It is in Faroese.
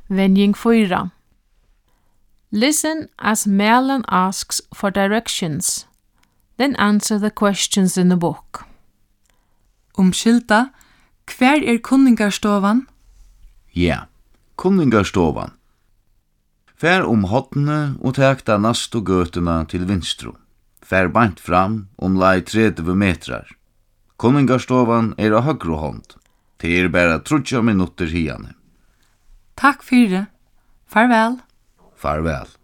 Venjing 4. Listen as Merlin asks for directions. Then answer the questions in the book. Umskylda, hver kunningarstovan? Ja, kunningarstovan. Fær hotne og tak da nastu gøtuna til vinstru. Fær bant fram lei 30 metrar. Kunningarstovan á høgru hånd. Det bara 30 minutter hiane. Takk fyrir. Farvel. Farvel.